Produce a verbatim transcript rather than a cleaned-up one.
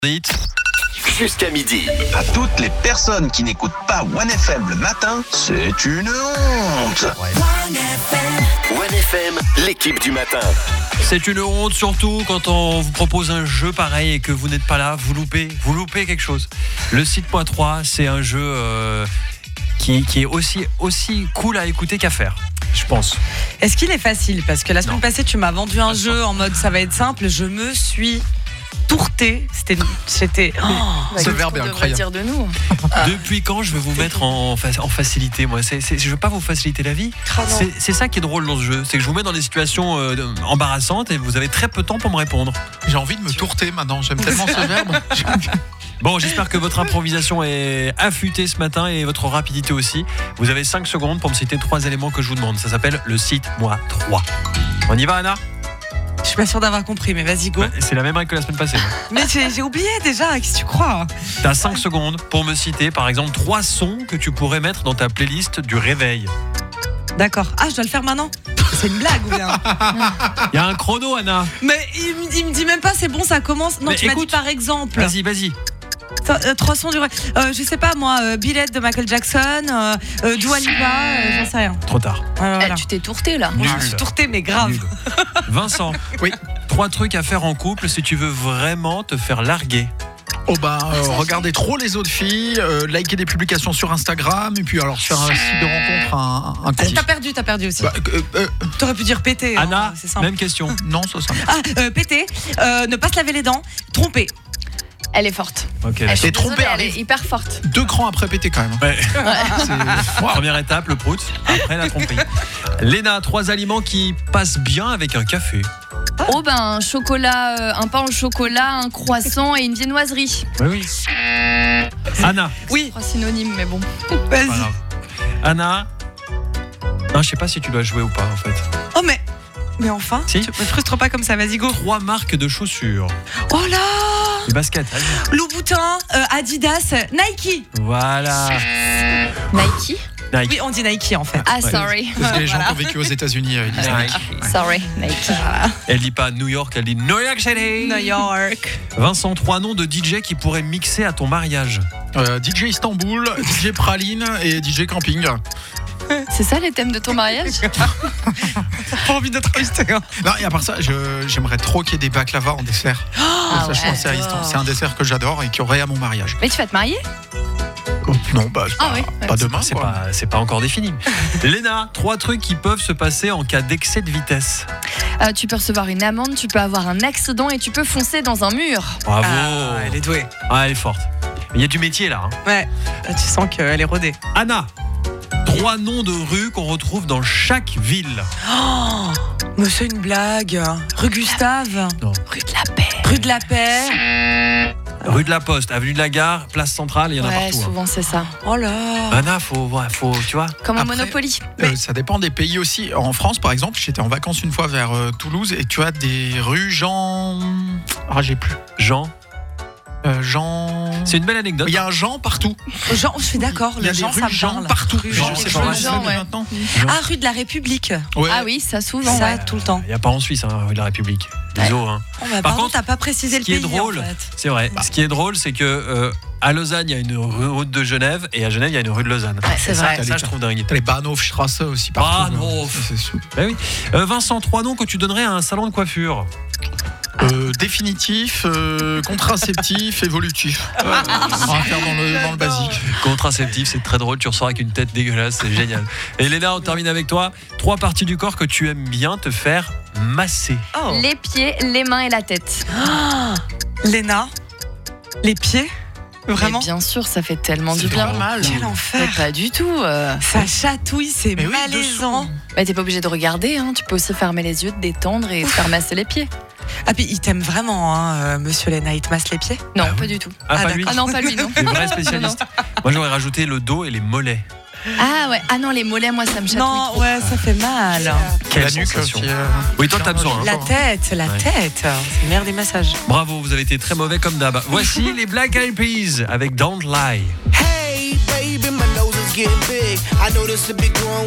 Jusqu'à midi. À toutes les personnes qui n'écoutent pas One F M le matin, c'est une honte. One F M, l'équipe du matin. C'est une honte, surtout quand on vous propose un jeu pareil et que vous n'êtes pas là, vous loupez, vous loupez quelque chose. Le site point trois, c'est un jeu euh, qui, qui est aussi, aussi cool à écouter qu'à faire, je pense. Est-ce qu'il est facile ? Parce que la semaine Non. passée, tu m'as vendu un Pas jeu en mode ça va être simple. Je me suis tourtée. C'était. c'était oh, Ce verbe est incroyable. Dire de nous. Depuis quand je vais vous mettre en, fa- en facilité, moi c'est, c'est, Je veux pas vous faciliter la vie. C'est, c'est ça qui est drôle dans ce jeu, c'est que je vous mets dans des situations euh, embarrassantes et vous avez très peu de temps pour me répondre. J'ai envie de me tourter maintenant, j'aime tellement ce verbe. Bon, j'espère que votre improvisation est affûtée ce matin et votre rapidité aussi. Vous avez cinq secondes pour me citer trois éléments que je vous demande. Ça s'appelle le site moi trois. On y va, Anna ? je suis pas sûre d'avoir compris, mais vas-y, go. Bah, c'est la même règle que la semaine passée. Mais j'ai, j'ai oublié déjà. Qu'est-ce que tu crois ? T'as cinq secondes pour me citer, par exemple, trois sons que tu pourrais mettre dans ta playlist du réveil. D'accord. Ah, je dois le faire maintenant ? C'est une blague ou bien ? Il y a un chrono, Anna. Mais il, me- il me dit même pas, c'est bon, ça commence. Non, Mais tu m'as dit écoute, par exemple. Vas-y, vas-y. Euh, Trois sons du. Euh, je sais pas moi, euh, Billet de Michael Jackson, euh, euh, Dua Lipa, euh, j'en sais rien. Trop tard. Euh, voilà. Eh, tu t'es tourté là. Moi, je me Nul. suis tourtée, mais grave. Nul. Vincent. Oui. Trois trucs à faire en couple si tu veux vraiment te faire larguer. Oh bah, euh, regardez trop les autres filles, euh, liker des publications sur Instagram, et puis alors se faire un site de rencontre, un, un compte. T'as perdu, t'as perdu aussi. Bah, euh, euh, T'aurais pu dire péter. hein, Anna, c'est simple. même question. non, ça, ça. Ah, euh, péter, euh, ne pas se laver les dents, tromper. Elle est forte. Ok. Elle, je suis Et tromper désolée, elle arrive. est hyper forte. Deux crans après péter quand même. Ouais. C'est- Waouh. Première étape, le prout. Après la tromperie. Léna, trois aliments qui passent bien avec un café. Oh ben un chocolat, euh, un pain au chocolat, un croissant et une viennoiserie. Oui, oui. Anna. Oui, Trois synonymes, mais bon. vas-y. Pas grave. Anna. Non, je sais pas si tu dois jouer ou pas en fait. Oh, mais. Mais enfin, Si. tu me frustres pas comme ça, vas-y, go. Trois marques de chaussures. Oh là, Les baskets. allez. Louboutin, euh, Adidas, Nike. Voilà. Nike. Nike. Oui, on dit Nike en fait. Ah Ouais. sorry. Parce que les gens Voilà. qui ont vécu aux États-Unis, euh, ils disent Nike. Sorry, Nike. Elle dit pas New York, elle dit New York City. New York. Vincent, trois noms de D J qui pourraient mixer à ton mariage. Euh, D J Istanbul, D J Praline et D J Camping. C'est ça les thèmes de ton mariage? Pas envie d'être triste. Hein. Non, et à part ça, je- j'aimerais trop qu'il y ait des baklava en dessert. Ah ça, je ouais, pense que c'est à Istanbul. C'est un dessert que j'adore et qu'il y aurait à mon mariage. Mais tu vas te marier? Oh, non, bah, c'est Ah pas, oui, pas ouais. demain, C'est quoi. pas, c'est pas encore défini. Léna, trois trucs qui peuvent se passer en cas d'excès de vitesse. Euh, tu peux recevoir une amende, tu peux avoir un accident et tu peux foncer dans un mur. Bravo. Ah, elle est douée. Ah, elle est forte. Mais il y a du métier là. hein. Ouais, là, tu sens qu'elle est rodée. Anna, trois noms de rues qu'on retrouve dans chaque ville. Oh, mais c'est une blague. Rue Gustave, Rue de la Paix. rue de la Paix. Rue de la Poste, avenue de la Gare, place centrale, il y en a Ouais, partout. hein. souvent c'est ça. Oh là. Anna, faut, ouais, faut, tu vois. Comme un Après- Monopoly. Euh, ça dépend des pays aussi. En France, par exemple, j'étais en vacances une fois vers euh, Toulouse et tu as des rues Jean. Ah, j'ai plus. Jean, Euh, Jean. c'est une belle anecdote. Il y a un Jean partout. Jean, je suis d'accord. Il y a Le des Jean, ça rues me Jean parle. partout. Rue Jean, Jean, c'est Jean, Jean, Jean, ouais. maintenant. Ah, rue de la République. Ouais. Ah oui, ça souvent. Ça, ouais. tout le temps. Il n'y a pas en Suisse, hein, rue de la République. Désolé. Hein. Oh, bah, Par par contre, contre, t'as pas précisé Ce le qui est pays. drôle, en fait. c'est vrai. Ce qui est drôle, c'est que euh, à Lausanne, il y a une rue- route de Genève et à Genève, il y a une rue de Lausanne. Ouais, c'est ça, vrai. ça, je trouve dingue. T'as les Bahnhofstrasse aussi partout. Bahnhof. Ça, c'est sou- Bah oui. Euh, Vincent, trois noms que tu donnerais à un salon de coiffure. Euh, définitif, euh, contraceptif, évolutif. Euh, on va faire dans le, dans le basique. Contraceptif, c'est très drôle. Tu ressors avec une tête dégueulasse, c'est génial. Et Léna, on termine avec toi. Trois parties du corps que tu aimes bien te faire masser. Oh. Les pieds, les mains et la tête. Ah, Léna, les pieds. Vraiment. Mais bien sûr, ça fait tellement du C'est bien. normal. Quel Mais enfer. pas du tout. euh. Ça chatouille, c'est Mais oui, malaisant. dessous. Bah, t'es pas obligé de regarder, hein. Tu peux aussi fermer les yeux, te détendre et te faire masser les pieds. Ah, puis il t'aime vraiment, hein, euh, monsieur Léna, il te masse les pieds. Non, Ah pas oui. du tout. Ah, Ah, pas lui. Ah non, pas lui, non. C'est vrai spécialiste. Moi, j'aurais rajouté le dos et les mollets. Ah ouais, ah non, les mollets, moi ça me chatouille Non, trop. ouais, ça fait mal. Quelle la nuque sensation. aussi. euh, Oui, toi, t'as besoin. hein. La tête, la Ouais. tête. C'est le meilleur des massages. Bravo, vous avez été très mauvais comme d'hab. Voici les Black Eyed Peas avec Don't Lie. Hey, baby, my nose is getting big. I noticed a big one.